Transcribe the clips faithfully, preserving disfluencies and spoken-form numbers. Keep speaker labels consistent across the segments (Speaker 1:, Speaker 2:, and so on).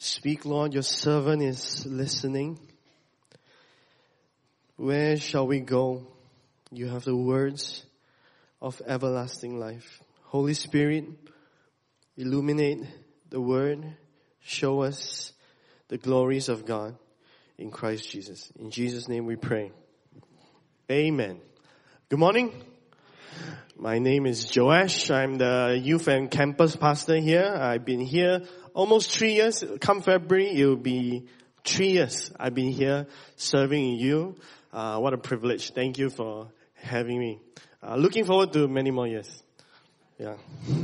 Speaker 1: Speak, Lord, your servant is listening. Where shall we go? You have the words of everlasting life. Holy Spirit, illuminate the word. Show us the glories of God in Christ Jesus. In Jesus' name we pray. Amen. Good morning. My name is Joash. I'm the youth and campus pastor here. I've been here almost three years. Come February, it will be three years I've been here serving you. Uh, what a privilege. Thank you for having me. Uh, looking forward to many more years. Yeah.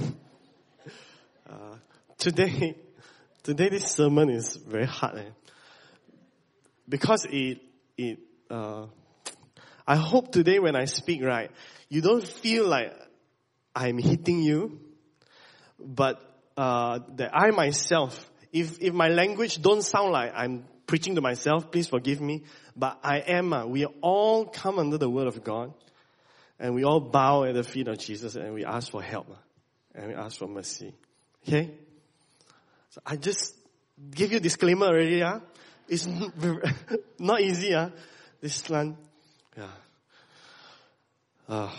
Speaker 1: Uh, today, today this sermon is very hard. Eh? Because it, it, uh, I hope today when I speak, right, you don't feel like I'm hitting you, but uh, that I myself, if if my language don't sound like I'm preaching to myself, please forgive me. But I am. Uh, we all come under the word of God, and we all bow at the feet of Jesus, and we ask for help, uh, and we ask for mercy. Okay? So I just give you a disclaimer already. Uh. It's not easy. Uh. This one, yeah. Uh.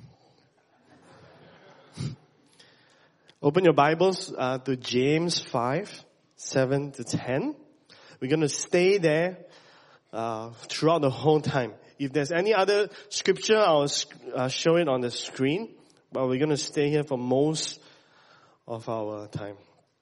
Speaker 1: Open your Bibles uh, to James five, seven to ten. We're going to stay there uh, throughout the whole time. If there's any other scripture, I'll uh, show it on the screen. But we're going to stay here for most of our time.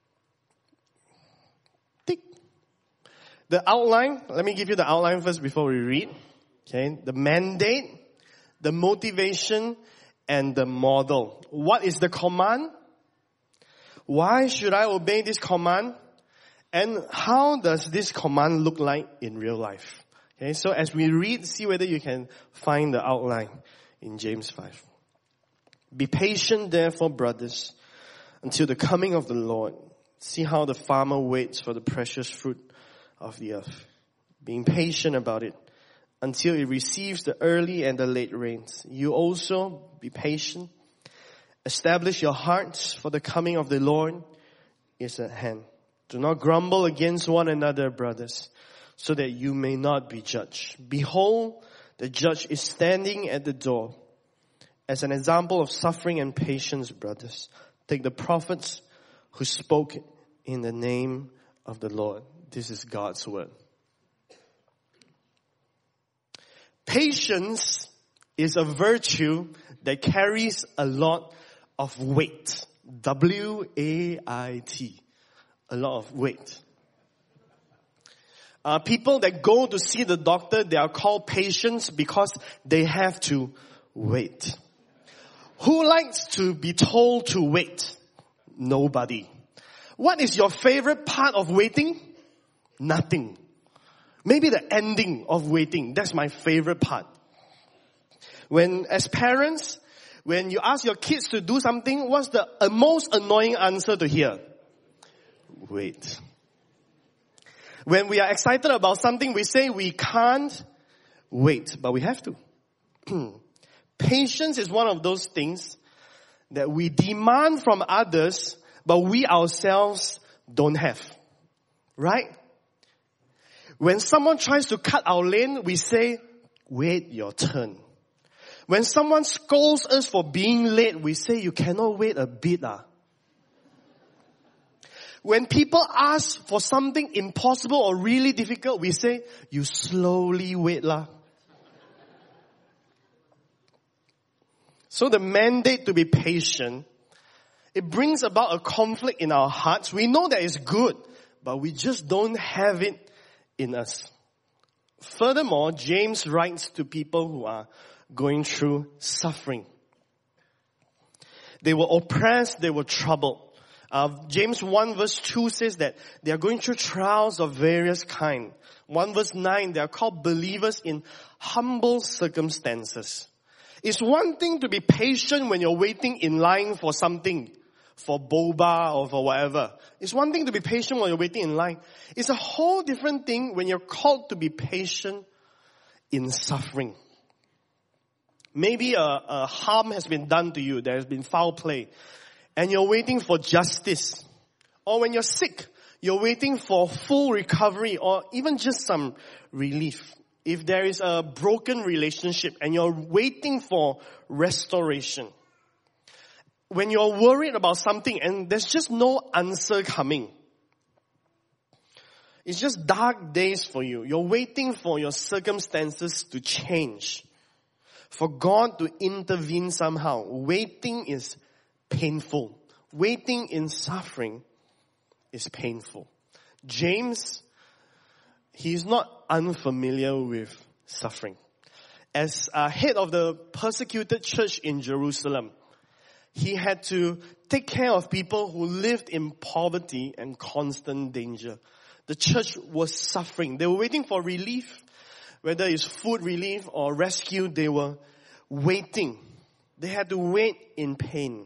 Speaker 1: Tick. The outline, let me give you the outline first before we read. Okay, the mandate, the motivation, and the model. What is the command? Why should I obey this command? And how does this command look like in real life? Okay, so as we read, see whether you can find the outline in James five. Be patient, therefore, brothers, until the coming of the Lord. See how the farmer waits for the precious fruit of the earth, being patient about it until it receives the early and the late rains. You also be patient. Establish your hearts, for the coming of the Lord is at hand. Do not grumble against one another, brothers, so that you may not be judged. Behold, the judge is standing at the door. As an example of suffering and patience, brothers, take the prophets who spoke in the name of the Lord. This is God's word. Patience is a virtue that carries a lot of weight. W A I T. A lot of weight. Uh, people that go to see the doctor, they are called patients because they have to wait. Who likes to be told to wait? Nobody. What is your favorite part of waiting? Nothing. Maybe the ending of waiting. That's my favorite part. When, as parents, when you ask your kids to do something, what's the uh, most annoying answer to hear? Wait. When we are excited about something, we say we can't wait, but we have to. Patience is one of those things that we demand from others, but we ourselves don't have. Right? When someone tries to cut our lane, we say, wait your turn. When someone scolds us for being late, we say, you cannot wait a bit. Ah. When people ask for something impossible or really difficult, we say, you slowly wait lah. So the mandate to be patient, it brings about a conflict in our hearts. We know that it's good, but we just don't have it in us. Furthermore, James writes to people who are going through suffering. They were oppressed, they were troubled. Uh, James one verse two says that they are going through trials of various kind. one verse nine, they are called believers in humble circumstances. It's one thing to be patient when you're waiting in line for something, for boba or for whatever. It's one thing to be patient while you're waiting in line. It's a whole different thing when you're called to be patient in suffering. Maybe a, a harm has been done to you. There has been foul play. And you're waiting for justice. Or when you're sick, You're waiting for full recovery or even just some relief. If there is a broken relationship and you're waiting for restoration. When you're worried about something and there's just no answer coming. It's just dark days for you. You're waiting for your circumstances to change. For God to intervene somehow. Waiting is painful. Waiting in suffering is painful. James, he's not unfamiliar with suffering. As uh, head of the persecuted church in Jerusalem, he had to take care of people who lived in poverty and constant danger. The church was suffering. They were waiting for relief, whether it's food relief or rescue. They were waiting. They had to wait in pain.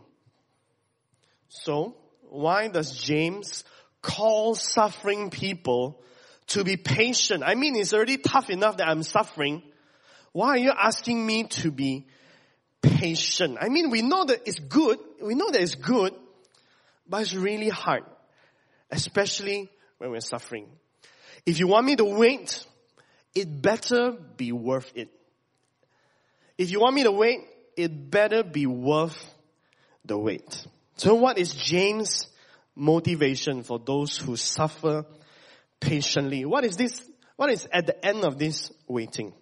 Speaker 1: So, why does James call suffering people to be patient? I mean, it's already tough enough that I'm suffering. Why are you asking me to be patient? I mean, we know that it's good. We know that it's good, but it's really hard, especially when we're suffering. If you want me to wait, it better be worth it. If you want me to wait, it better be worth the wait. So what is James' motivation for those who suffer patiently? What is this? What is at the end of this waiting?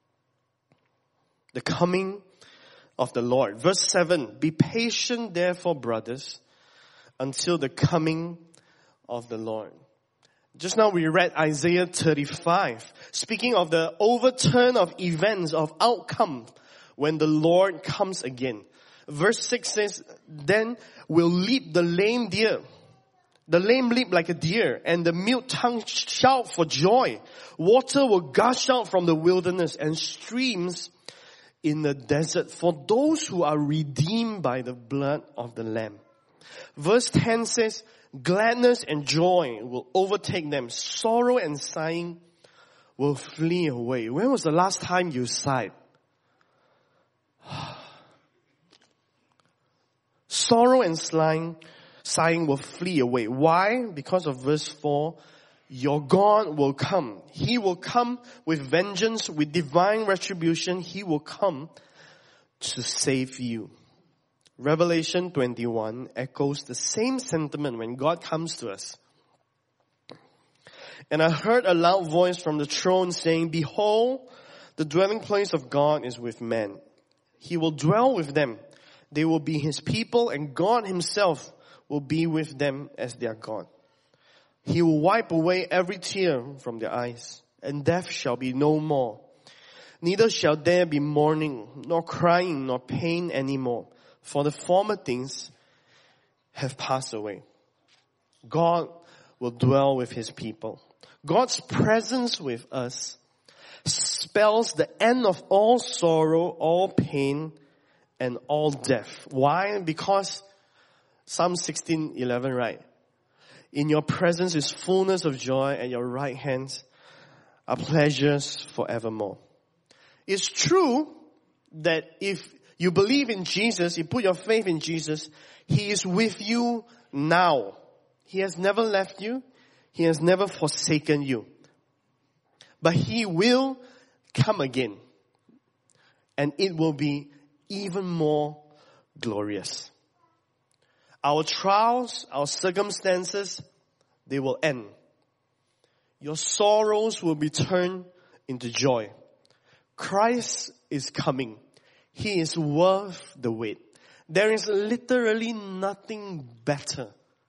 Speaker 1: The coming of the Lord. Verse seven, be patient therefore, brothers, until the coming of the Lord. Just now we read Isaiah thirty-five, speaking of the overturn of events, of outcome, when the Lord comes again. Verse six says, then will leap the lame deer. The lame leap like a deer, and the mute tongue shout for joy. Water will gush out from the wilderness, and streams in the desert for those who are redeemed by the blood of the Lamb. Verse ten says, gladness and joy will overtake them. Sorrow and sighing will flee away. When was the last time you sighed? Sorrow and sighing, sighing will flee away. Why? Because of verse four. Your God will come. He will come with vengeance, with divine retribution. He will come to save you. Revelation twenty-one echoes the same sentiment when God comes to us. And I heard a loud voice from the throne saying, behold, the dwelling place of God is with men. He will dwell with them. They will be his people, and God himself will be with them as their God. He will wipe away every tear from their eyes, and death shall be no more. Neither shall there be mourning, nor crying, nor pain anymore, for the former things have passed away. God will dwell with his people. God's presence with us spells the end of all sorrow, all pain, and all death. Why? Because Psalm sixteen eleven, right? In your presence is fullness of joy, and your right hand are pleasures forevermore. It's true that if you believe in Jesus, you put your faith in Jesus, he is with you now. He has never left you. He has never forsaken you. But he will come again. And it will be even more glorious. Our trials, our circumstances, they will end. Your sorrows will be turned into joy. Christ is coming. He is worth the wait. There is literally nothing better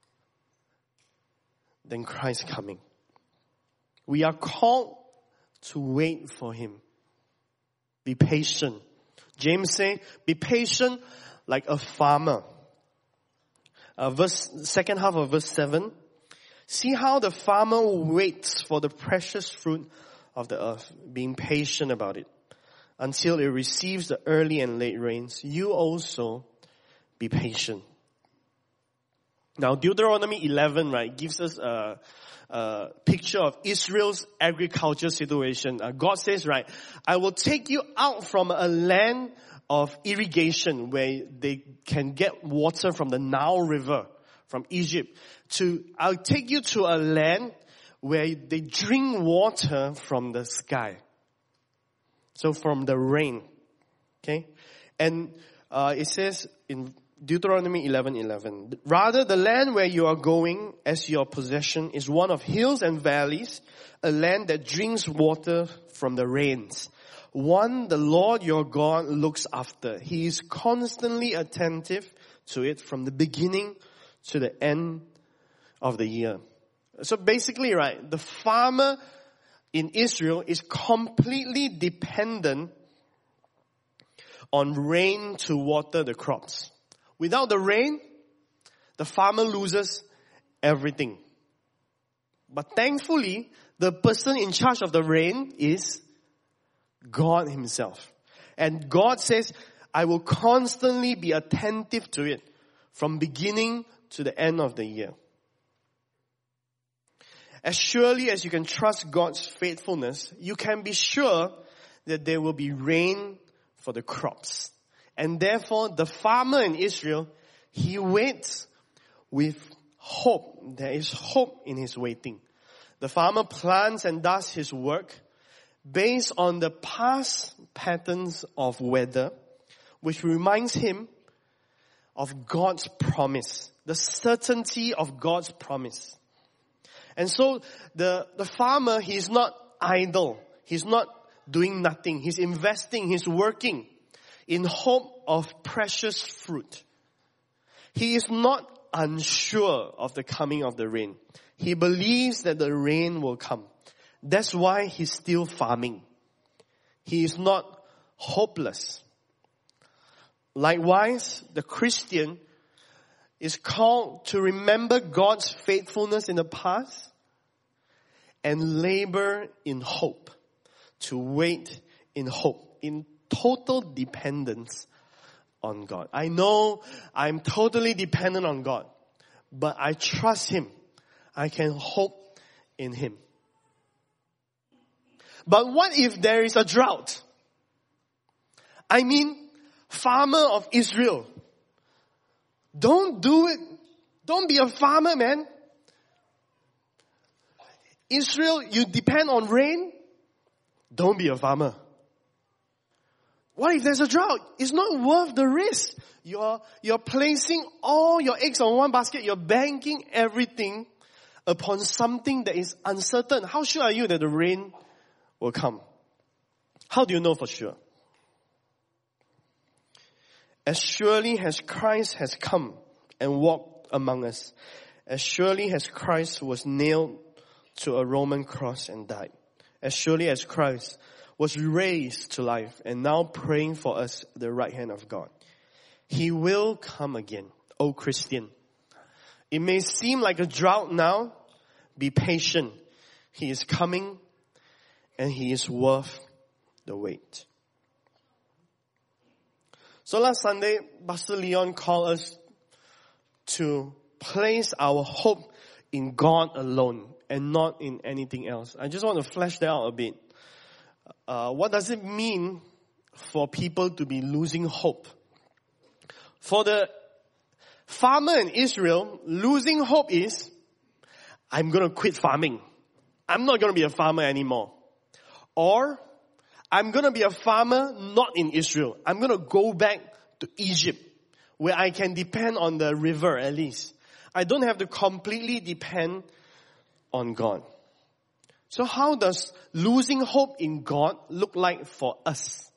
Speaker 1: than Christ coming. We are called to wait for him. Be patient. James says, be patient like a farmer. Uh, verse, second half of verse seven. See how the farmer waits for the precious fruit of the earth, being patient about it, until it receives the early and late rains. You also be patient. Now, Deuteronomy eleven, right, gives us a, a picture of Israel's agriculture situation. Uh, God says, right, I will take you out from a land of irrigation where they can get water from the Nile River, from Egypt to, I'll take you to a land where they drink water from the sky. So from the rain. Okay? And uh, it says in Deuteronomy eleven eleven, rather the land where you are going as your possession is one of hills and valleys, a land that drinks water from the rains. One the Lord your God looks after. He is constantly attentive to it from the beginning to the end of the year. So basically, right, the farmer in Israel is completely dependent on rain to water the crops. Without the rain, the farmer loses everything. But thankfully, the person in charge of the rain is God himself. And God says, I will constantly be attentive to it from beginning to the end of the year. As surely as you can trust God's faithfulness, you can be sure that there will be rain for the crops. And therefore, the farmer in Israel, he waits with hope. There is hope in his waiting. The farmer plants and does his work based on the past patterns of weather, which reminds him of God's promise, the certainty of God's promise. And so the, the farmer, he's not idle. He's not doing nothing. He's investing, he's working in hope of precious fruit. He is not unsure of the coming of the rain. He believes that the rain will come. That's why he's still farming. He is not hopeless. Likewise, the Christian is called to remember God's faithfulness in the past and labor in hope, to wait in hope, in total dependence on God. I know I'm totally dependent on God, but I trust Him. I can hope in Him. But what if there is a drought? I mean, farmer of Israel, don't do it. Don't be a farmer, man. Israel, you depend on rain. Don't be a farmer. What if there's a drought? It's not worth the risk. You're, you're placing all your eggs on one basket. You're banking everything upon something that is uncertain. How sure are you that the rain will come? How do you know for sure? As surely as Christ has come and walked among us, as surely as Christ was nailed to a Roman cross and died, as surely as Christ was raised to life and now praying for us at the right hand of God, He will come again. O Christian, it may seem like a drought now. Be patient. He is coming and He is worth the wait. So last Sunday, Pastor Leon called us to place our hope in God alone and not in anything else. I just want to flesh that out a bit. Uh, what does it mean for people to be losing hope? For the farmer in Israel, losing hope is, I'm going to quit farming. I'm not going to be a farmer anymore. Or, I'm going to be a farmer not in Israel. I'm going to go back to Egypt, where I can depend on the river at least. I don't have to completely depend on God. So how does losing hope in God look like for us?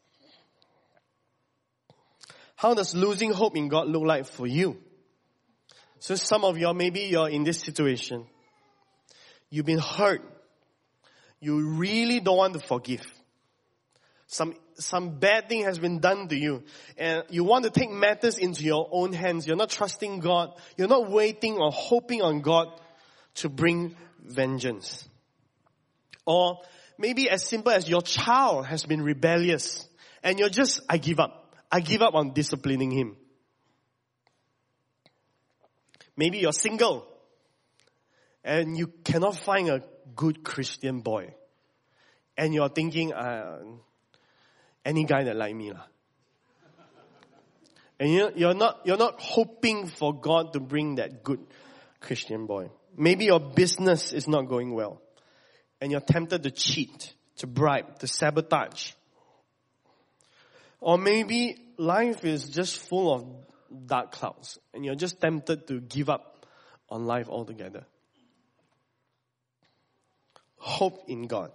Speaker 1: How does losing hope in God look like for you? So some of you, maybe you're in this situation. You've been hurt. You really don't want to forgive. Some, some bad thing has been done to you. And you want to take matters into your own hands. You're not trusting God. You're not waiting or hoping on God to bring vengeance. Or maybe as simple as your child has been rebellious. And you're just, I give up. I give up on disciplining him. Maybe you're single. And you cannot find a good Christian boy. And you're thinking, uh, any guy that like me lah. And you're, you're not, you're not hoping for God to bring that good Christian boy. Maybe your business is not going well. And you're tempted to cheat, to bribe, to sabotage. Or maybe life is just full of dark clouds. And you're just tempted to give up on life altogether. Hope in God.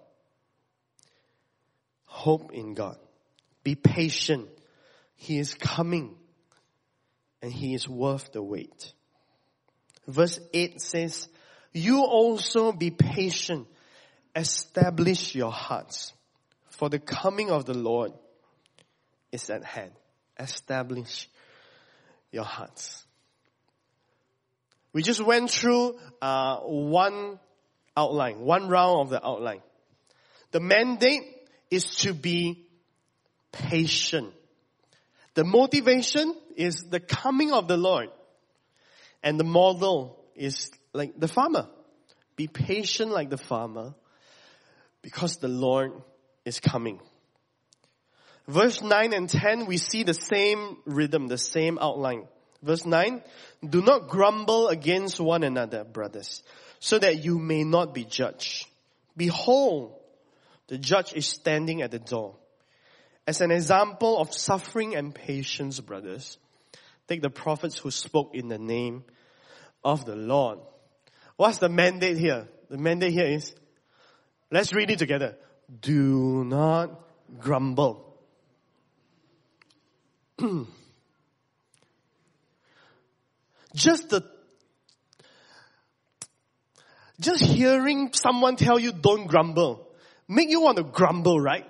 Speaker 1: Hope in God. Be patient. He is coming. And He is worth the wait. Verse eight says, you also be patient. Establish your hearts. For the coming of the Lord is at hand. Establish your hearts. We just went through uh, one outline, one round of the outline. The mandate is to be patient. The motivation is the coming of the Lord. And the model is like the farmer. Be patient like the farmer because the Lord is coming. Verse nine and ten, we see the same rhythm, the same outline. Verse nine, do not grumble against one another, brothers, so that you may not be judged. Behold, the judge is standing at the door. As an example of suffering and patience, brothers, take the prophets who spoke in the name of the Lord. What's the mandate here? The mandate here is, let's read it together. Do not grumble. Just the, just hearing someone tell you don't grumble, make you want to grumble, right?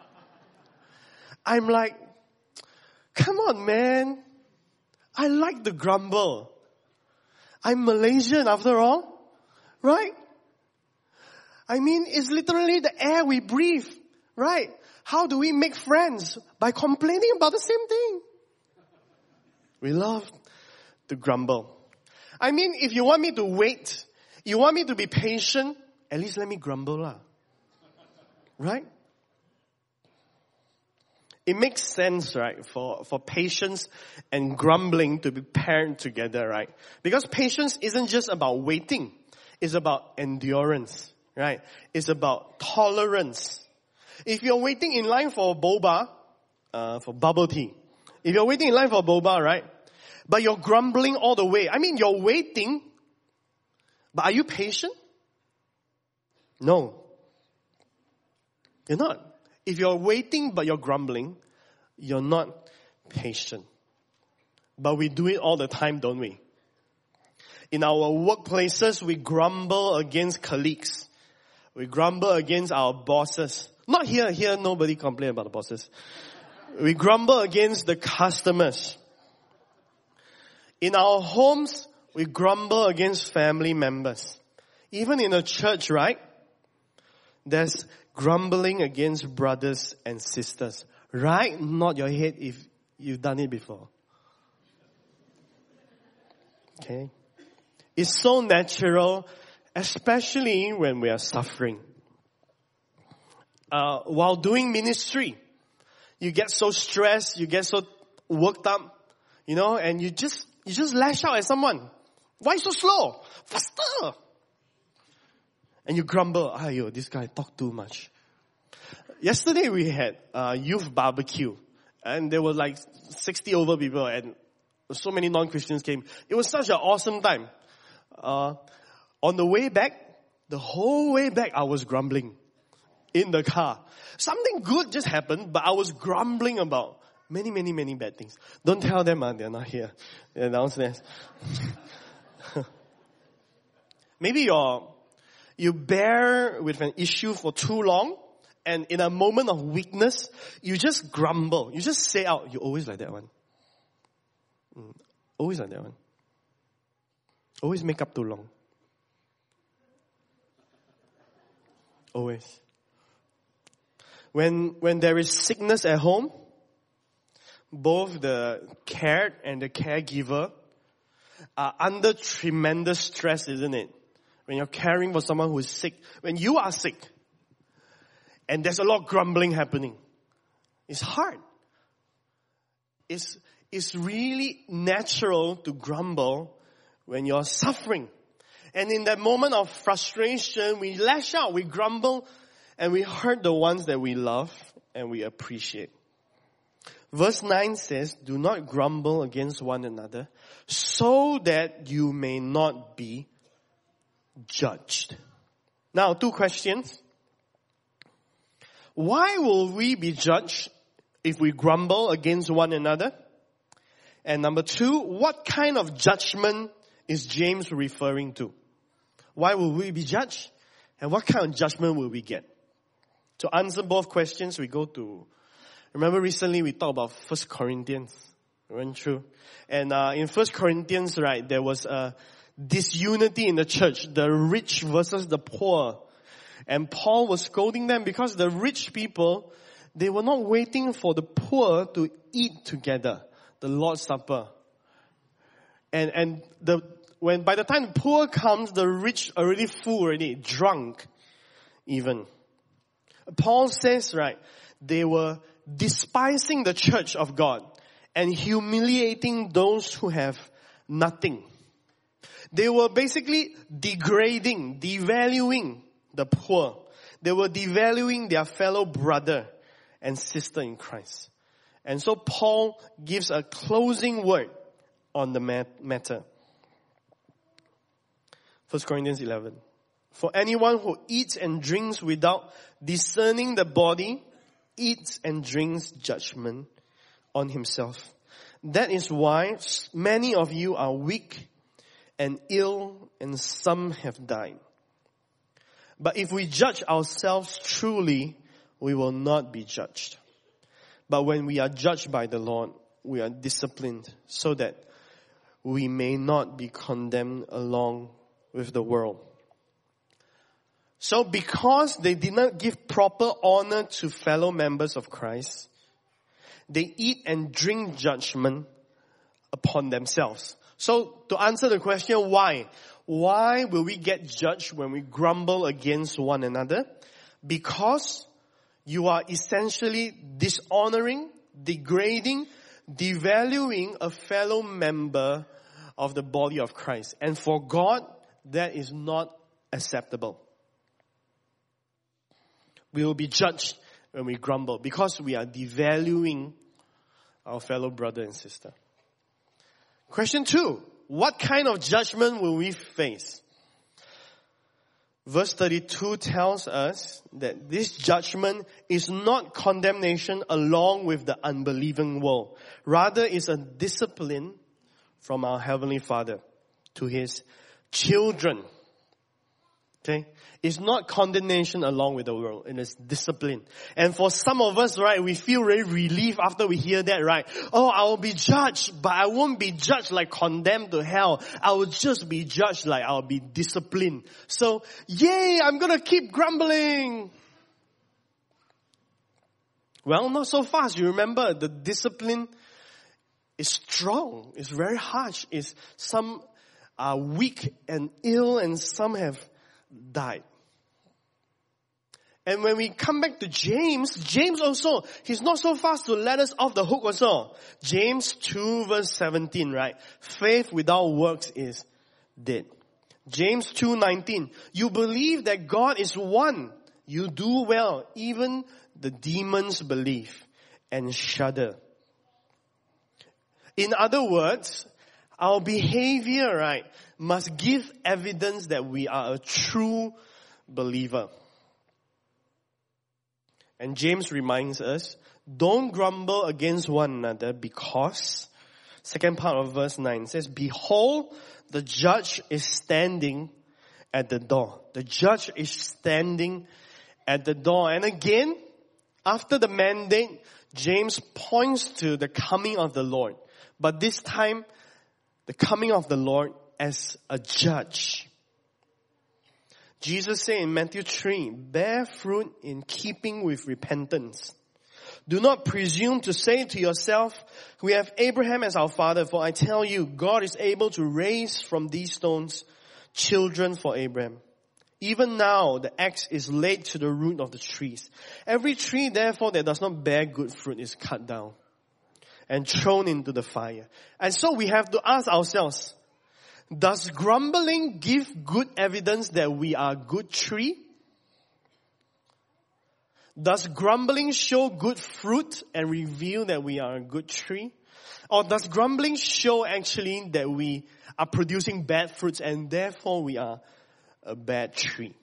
Speaker 1: I'm like, come on, man. I like the grumble. I'm Malaysian after all, right? I mean, it's literally the air we breathe, right? How do we make friends? By complaining about the same thing. We love to grumble. I mean, if you want me to wait, you want me to be patient, at least let me grumble lah. Right? It makes sense, right, for, for patience and grumbling to be paired together, right? Because patience isn't just about waiting. It's about endurance, right? It's about tolerance. If you're waiting in line for boba, uh, for bubble tea, if you're waiting in line for boba, right, but you're grumbling all the way. I mean, you're waiting, but are you patient? No. You're not. If you're waiting but you're grumbling, you're not patient. But we do it all the time, don't we? In our workplaces, we grumble against colleagues. We grumble against our bosses. Not here, here nobody complain about the bosses. We grumble against the customers. In our homes, we grumble against family members. Even in a church, right? There's grumbling against brothers and sisters. Right? Nod your head if you've done it before. Okay? It's so natural, especially when we are suffering. Uh, while doing ministry, you get so stressed, you get so worked up, you know, and you just, you just lash out at someone. Why so slow? Faster! And you grumble, ayo, this guy talk too much. Yesterday we had a youth barbecue and there were like sixty over people and so many non-Christians came. It was such an awesome time. Uh, on the way back, the whole way back I was grumbling in the car. Something good just happened, but I was grumbling about many, many, many bad things. Don't tell them, uh, they're not here. They're downstairs. Maybe you're, you bear with an issue for too long. And in a moment of weakness, you just grumble. You just say out, you always like that one. Mm, always like that one. Always make up too long. Always. When, when there is sickness at home, both the cared and the caregiver are under tremendous stress, isn't it? When you're caring for someone who is sick, when you are sick, and there's a lot of grumbling happening. It's hard. It's, it's really natural to grumble when you're suffering. And in that moment of frustration, we lash out, we grumble, and we hurt the ones that we love and we appreciate. Verse nine says, do not grumble against one another so that you may not be judged. Now, two questions. Why will we be judged if we grumble against one another? And number two, what kind of judgment is James referring to? Why will we be judged? And what kind of judgment will we get? To answer both questions, we go to, remember recently we talked about First Corinthians. We went through. And uh, in First Corinthians, right, there was a disunity in the church, the rich versus the poor. And Paul was scolding them because the rich people, they were not waiting for the poor to eat together, the Lord's Supper. And and the when by the time the poor comes, the rich already full already, drunk even. Paul says, right, they were despising the church of God and humiliating those who have nothing. They were basically degrading, devaluing the poor. They were devaluing their fellow brother and sister in Christ. And so Paul gives a closing word on the matter. First Corinthians eleven. For anyone who eats and drinks without discerning the body, eats and drinks judgment on himself. That is why many of you are weak and ill, and some have died. But if we judge ourselves truly, we will not be judged. But when we are judged by the Lord, we are disciplined so that we may not be condemned along with the world. So because they did not give proper honor to fellow members of Christ, they eat and drink judgment upon themselves. So to answer the question, why? Why will we get judged when we grumble against one another? Because you are essentially dishonoring, degrading, devaluing a fellow member of the body of Christ. And for God, that is not acceptable. We will be judged when we grumble because we are devaluing our fellow brother and sister. Question two, what kind of judgment will we face? Verse thirty-two tells us that this judgment is not condemnation along with the unbelieving world. Rather, it's a discipline from our Heavenly Father to His children. Okay? It's not condemnation along with the world. It is discipline. And for some of us, right, we feel very relieved after we hear that, right? Oh, I will be judged, but I won't be judged like condemned to hell. I will just be judged like I'll be disciplined. So, yay, I'm gonna keep grumbling. Well, not so fast. You remember, the discipline is strong. It's very harsh. It's some are weak and ill and some have died. And when we come back to James, James also, he's not so fast to let us off the hook also. James two verse seventeen, right? Faith without works is dead. James two nineteen, you believe that God is one. You do well. Even the demons believe and shudder. In other words, our behavior, right, must give evidence that we are a true believer. And James reminds us, don't grumble against one another because, second part of verse nine says, behold, the judge is standing at the door. The judge is standing at the door. And again, after the mandate, James points to the coming of the Lord. But this time, the coming of the Lord as a judge. Jesus said in Matthew three, bear fruit in keeping with repentance. Do not presume to say to yourself, we have Abraham as our father, for I tell you, God is able to raise from these stones children for Abraham. Even now, the axe is laid to the root of the trees. Every tree, therefore, that does not bear good fruit is cut down and thrown into the fire. And so we have to ask ourselves, does grumbling give good evidence that we are a good tree? Does grumbling show good fruit and reveal that we are a good tree? Or does grumbling show actually that we are producing bad fruits and therefore we are a bad tree?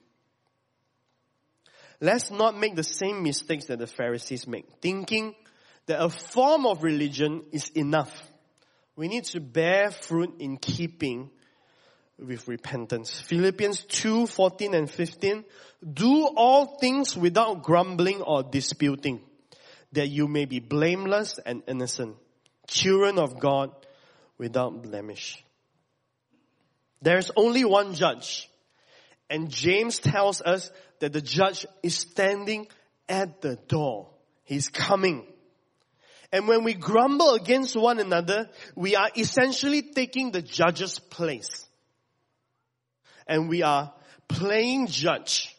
Speaker 1: Let's not make the same mistakes that the Pharisees make, thinking that a form of religion is enough. We need to bear fruit in keeping with repentance. Philippians two, fourteen and fifteen. Do all things without grumbling or disputing, that you may be blameless and innocent, children of God without blemish. There is only one judge. And James tells us that the judge is standing at the door. He's coming. And when we grumble against one another, we are essentially taking the judge's place. And we are playing judge.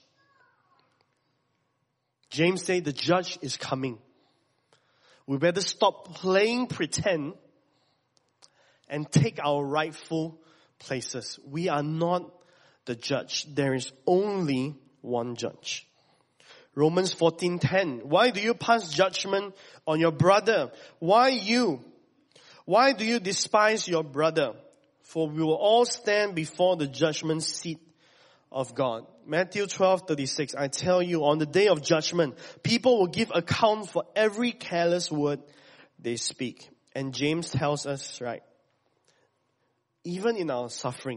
Speaker 1: James said the judge is coming. We better stop playing pretend and take our rightful places. We are not the judge. There is only one judge. Romans fourteen ten. Why do you pass judgment on your brother? Why you? Why do you despise your brother? For we will all stand before the judgment seat of God. Matthew twelve thirty-six. I tell you, on the day of judgment, people will give account for every careless word they speak. And James tells us, right, even in our suffering,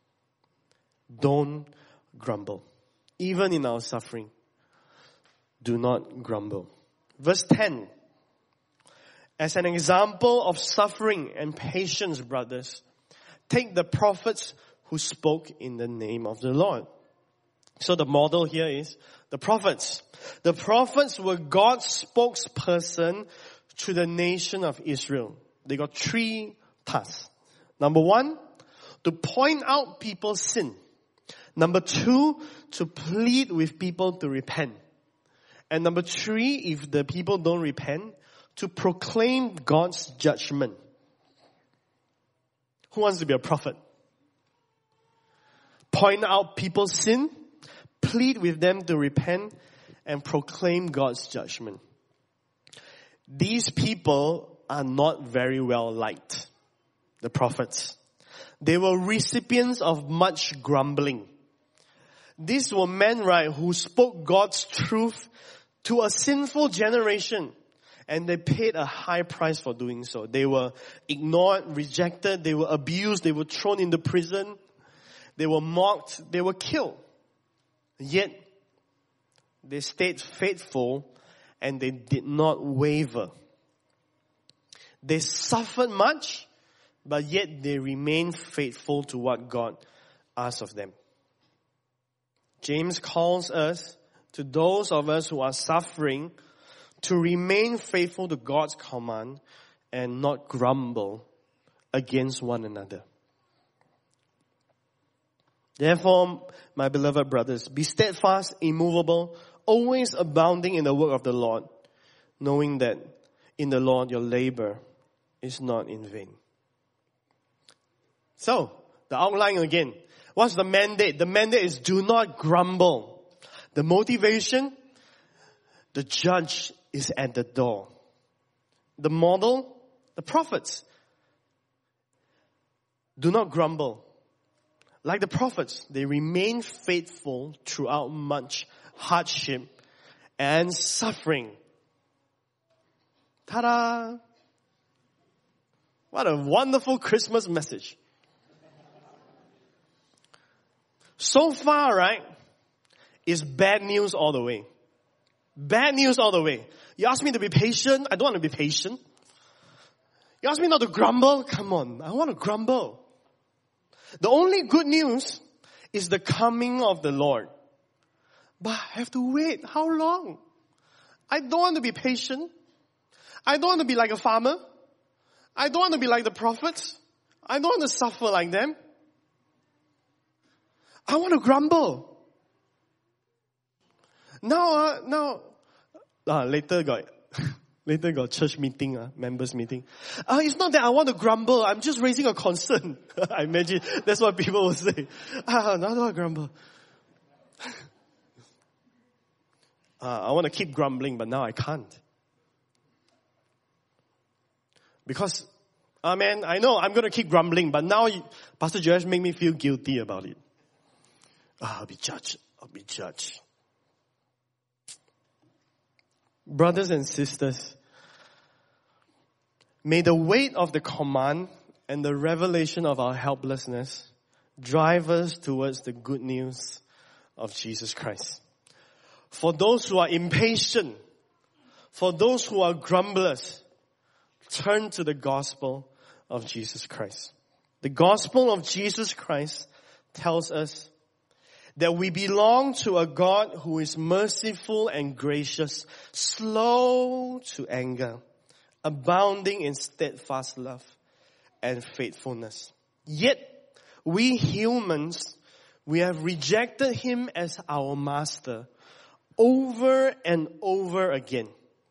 Speaker 1: don't grumble. Even in our suffering, do not grumble. Verse ten. As an example of suffering and patience, brothers, take the prophets who spoke in the name of the Lord. So the model here is the prophets. The prophets were God's spokesperson to the nation of Israel. They got three tasks. Number one, to point out people's sin. Number two, to plead with people to repent. And number three, if the people don't repent, to proclaim God's judgment. Who wants to be a prophet? Point out people's sin, plead with them to repent, and proclaim God's judgment. These people are not very well liked, the prophets. They were recipients of much grumbling. These were men, right, who spoke God's truth to a sinful generation. And they paid a high price for doing so. They were ignored, rejected, they were abused, they were thrown into prison, they were mocked, they were killed. Yet, they stayed faithful and they did not waver. They suffered much, but yet they remained faithful to what God asked of them. James calls us, to those of us who are suffering, to remain faithful to God's command and not grumble against one another. Therefore, my beloved brothers, be steadfast, immovable, always abounding in the work of the Lord, knowing that in the Lord your labor is not in vain. So, the outline again. What's the mandate? The mandate is do not grumble. The motivation, the judge is at the door. The model, the prophets. Do not grumble. Like the prophets, they remain faithful throughout much hardship and suffering. Ta-da! What a wonderful Christmas message. So far, right, is bad news all the way. Bad news all the way. You ask me to be patient, I don't want to be patient. You ask me not to grumble, come on, I want to grumble. The only good news is the coming of the Lord. But I have to wait. How long? I don't want to be patient. I don't want to be like a farmer. I don't want to be like the prophets. I don't want to suffer like them. I want to grumble. Now, uh, now, uh, later got, Later got church meeting, uh, members meeting. Uh, it's not that I want to grumble. I'm just raising a concern. I imagine that's what people will say. Ah, no, I don't want to grumble. uh, I want to keep grumbling, but now I can't. Because, uh, man, I know I'm going to keep grumbling, but now you, Pastor Josh made me feel guilty about it. Ah, I'll be judged. I'll be judged. Brothers and sisters, may the weight of the command and the revelation of our helplessness drive us towards the good news of Jesus Christ. For those who are impatient, for those who are grumblers, turn to the gospel of Jesus Christ. The gospel of Jesus Christ tells us that we belong to a God who is merciful and gracious, slow to anger, abounding in steadfast love and faithfulness. Yet, we humans, we have rejected Him as our master over and over again.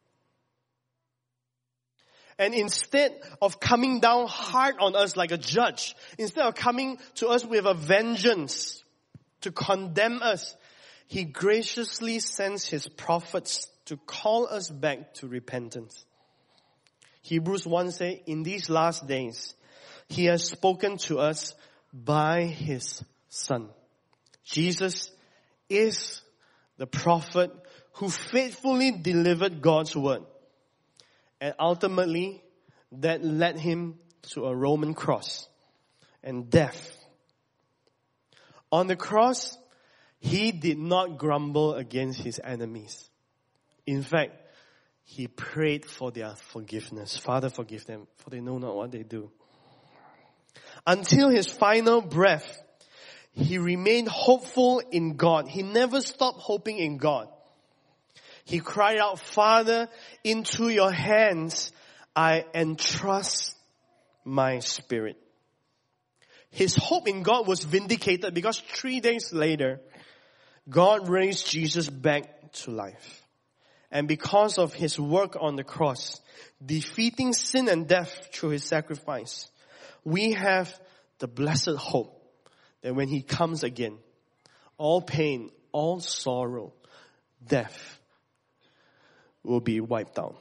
Speaker 1: And instead of coming down hard on us like a judge, instead of coming to us with a vengeance to condemn us, He graciously sends His prophets to call us back to repentance. Hebrews one says, in these last days, He has spoken to us by His Son. Jesus is the prophet who faithfully delivered God's word. And ultimately, that led Him to a Roman cross and death. On the cross, He did not grumble against His enemies. In fact, He prayed for their forgiveness. Father, forgive them, for they know not what they do. Until His final breath, He remained hopeful in God. He never stopped hoping in God. He cried out, Father, into your hands I entrust my spirit. His hope in God was vindicated because three days later, God raised Jesus back to life. And because of His work on the cross, defeating sin and death through His sacrifice, we have the blessed hope that when He comes again, all pain, all sorrow, death will be wiped out.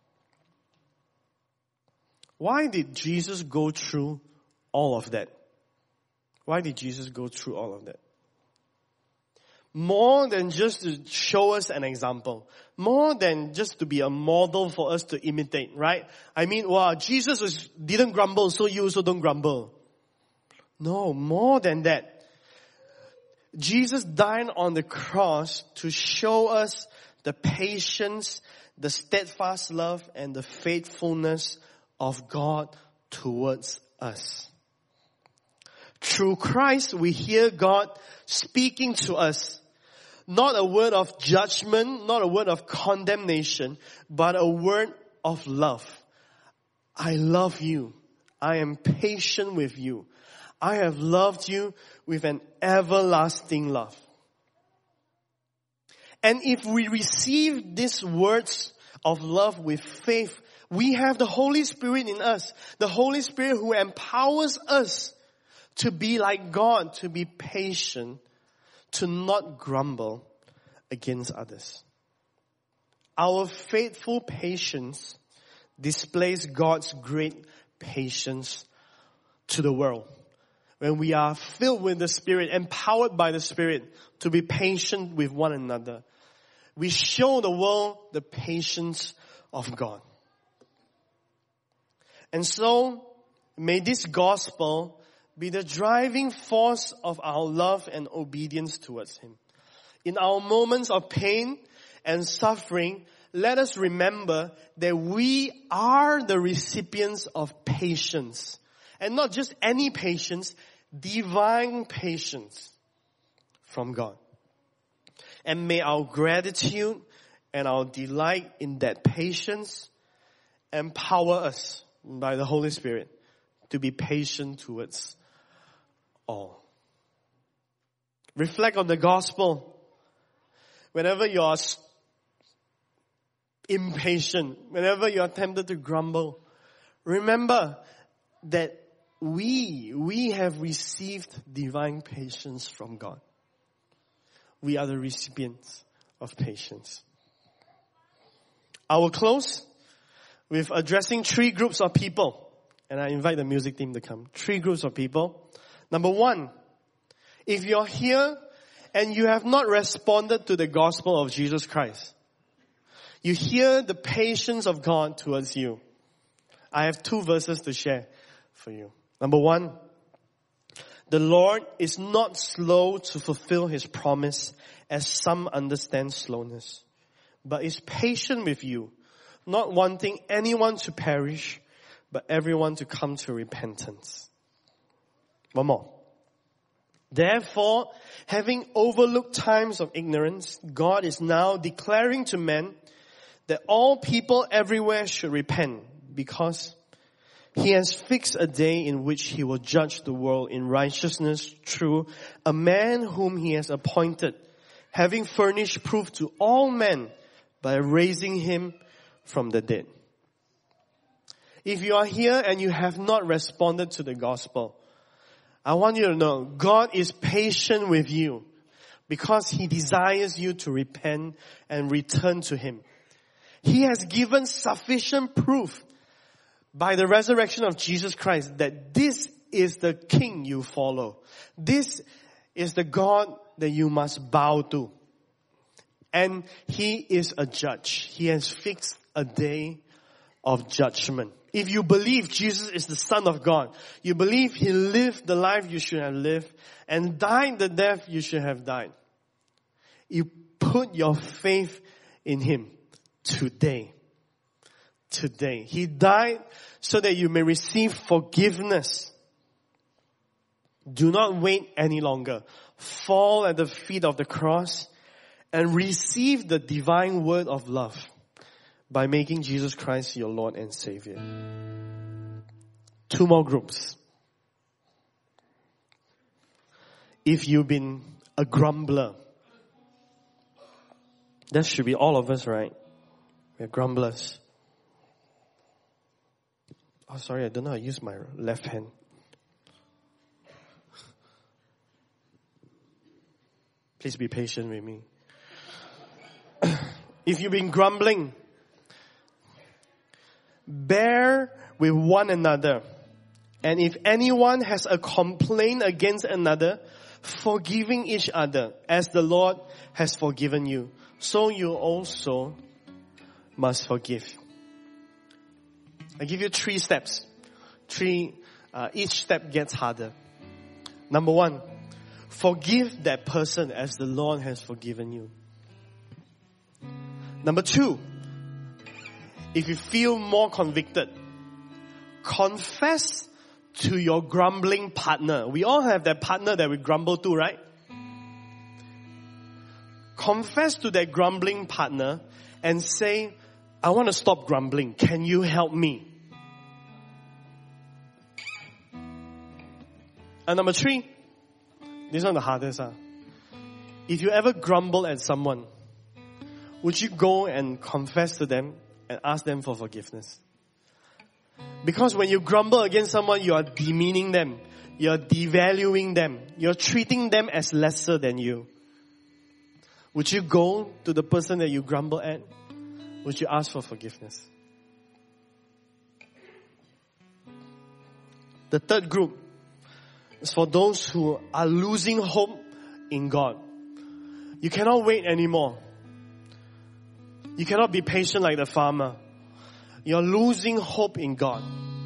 Speaker 1: Why did Jesus go through all of that? Why did Jesus go through all of that? More than just to show us an example. More than just to be a model for us to imitate, right? I mean, wow, Jesus was, didn't grumble, so you also don't grumble. No, more than that. Jesus died on the cross to show us the patience, the steadfast love, and the faithfulness of God towards us. Through Christ, we hear God speaking to us. Not a word of judgment, not a word of condemnation, but a word of love. I love you. I am patient with you. I have loved you with an everlasting love. And if we receive these words of love with faith, we have the Holy Spirit in us. The Holy Spirit who empowers us to be like God, to be patient, to not grumble against others. Our faithful patience displays God's great patience to the world. When we are filled with the Spirit, empowered by the Spirit to be patient with one another, we show the world the patience of God. And so, may this gospel be the driving force of our love and obedience towards Him. In our moments of pain and suffering, let us remember that we are the recipients of patience. And not just any patience, divine patience from God. And may our gratitude and our delight in that patience empower us by the Holy Spirit to be patient towards all. Reflect on the gospel. Whenever you are impatient, whenever you are tempted to grumble, remember that we, we have received divine patience from God. We are the recipients of patience. I will close with addressing three groups of people. And I invite the music team to come. Three groups of people. Number one, if you're here and you have not responded to the gospel of Jesus Christ, you hear the patience of God towards you. I have two verses to share for you. Number one, the Lord is not slow to fulfill His promise, as some understand slowness, but is patient with you, not wanting anyone to perish, but everyone to come to repentance. One more. Therefore, having overlooked times of ignorance, God is now declaring to men that all people everywhere should repent, because He has fixed a day in which He will judge the world in righteousness through a man whom He has appointed, having furnished proof to all men by raising Him from the dead. If you are here and you have not responded to the gospel, I want you to know God is patient with you because He desires you to repent and return to Him. He has given sufficient proof by the resurrection of Jesus Christ that this is the King you follow. This is the God that you must bow to. And He is a judge. He has fixed a day of judgment. If you believe Jesus is the Son of God, you believe He lived the life you should have lived and died the death you should have died, you put your faith in Him today. Today. He died so that you may receive forgiveness. Do not wait any longer. Fall at the feet of the cross and receive the divine word of love by making Jesus Christ your Lord and Savior. Two more groups. If you've been a grumbler, that should be all of us, right? We're grumblers. Oh, sorry, I don't know how to use my left hand. Please be patient with me. If you've been grumbling, bear with one another. And if anyone has a complaint against another, forgiving each other as the Lord has forgiven you, so you also must forgive. I give you three steps. Three, uh, each step gets harder. Number one, forgive that person as the Lord has forgiven you. Number two, if you feel more convicted, confess to your grumbling partner. We all have that partner that we grumble to, right? Confess to that grumbling partner and say, I want to stop grumbling. Can you help me? And number three, this one the hardest. Huh? If you ever grumble at someone, would you go and confess to them and ask them for forgiveness? Because when you grumble against someone, you are demeaning them. You are devaluing them. You are treating them as lesser than you. Would you go to the person that you grumble at? Would you ask for forgiveness? The third group is for those who are losing hope in God. You cannot wait anymore. You cannot be patient like the farmer. You're losing hope in God.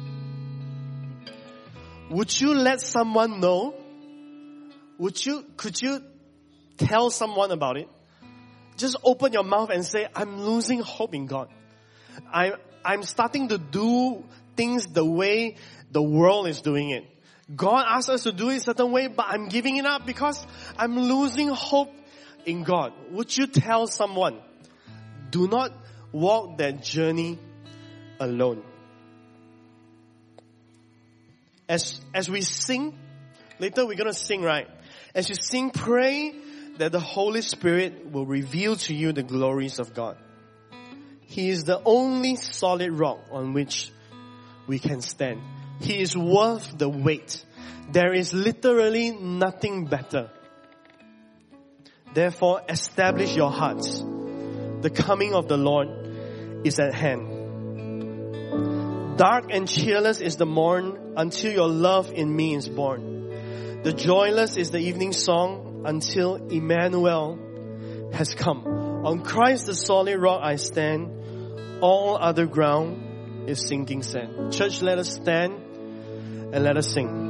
Speaker 1: Would you let someone know? Would you, could you tell someone about it? Just open your mouth and say, I'm losing hope in God. I, I'm starting to do things the way the world is doing it. God asks us to do it a certain way, but I'm giving it up because I'm losing hope in God. Would you tell someone? Do not walk that journey alone. As, as we sing, later we're going to sing, right? As you sing, pray that the Holy Spirit will reveal to you the glories of God. He is the only solid rock on which we can stand. He is worth the wait. There is literally nothing better. Therefore, establish your hearts. The coming of the Lord is at hand. Dark and cheerless is the morn until your love in me is born. The joyless is the evening song until Emmanuel has come. On Christ the solid rock I stand. All other ground is sinking sand. Church, let us stand and let us sing.